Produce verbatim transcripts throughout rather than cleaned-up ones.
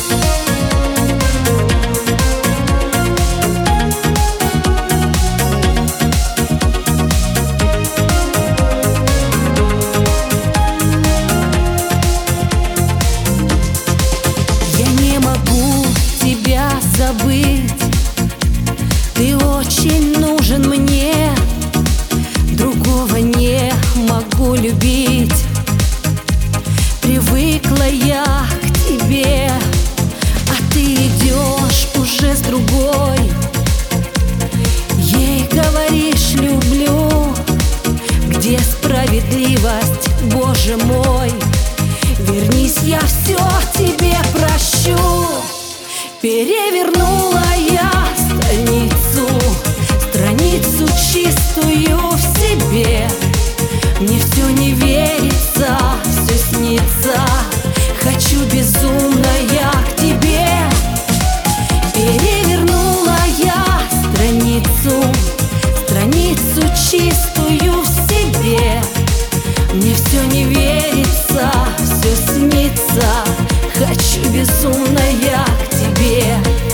Забыть, ты очень нужен мне, другого не могу любить. Привыкла я к тебе, а ты идешь уже с другой. Ей говоришь люблю, где справедливость, Боже мой? Вернись, я все тебе прощу. Перевернула я страницу, страницу чистую в себе. Мне все не верится, все снится, хочу безумно я к тебе. Перевернула я страницу, страницу чистую в себе. Мне все не верится, все снится, хочу безумно я к тебе.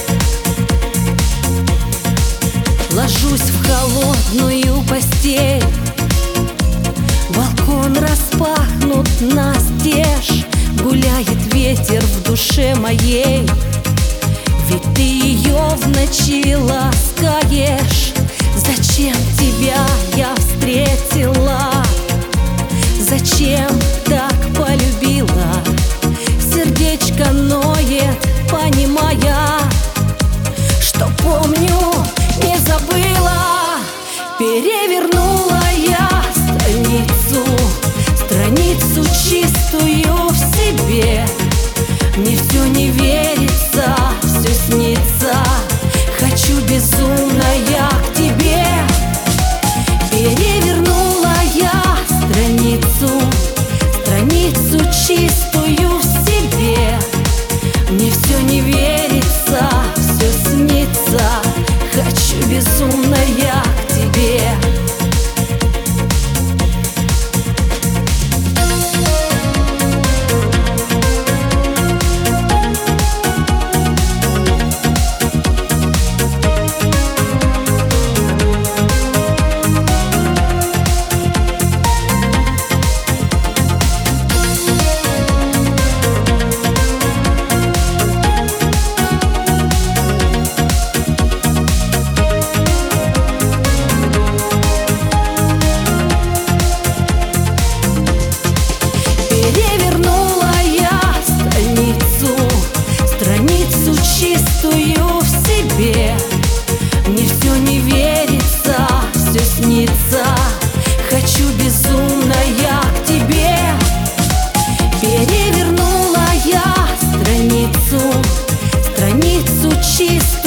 Ложусь в холодную постель, балкон распахнут настежь, гуляет ветер в душе моей. Ведь ты ее в ночи ласкаешь. Зачем тебя я встретила? Зачем так полюбила? Сердечко ноет, понимая, что помню, не забыла. Перевернула я страницу, страницу чистую в себе. Мне все не верится, все снится, хочу безумно я к тебе. Перевернула я страницу, страницу чистую в себе. Мне все не верится, все снится, хочу безумно я к тебе. Перевернула я страницу, страницу чистую в себе. Мне все не верится, все снится, хочу безумно я к тебе. Перевернула я страницу, страницу чистую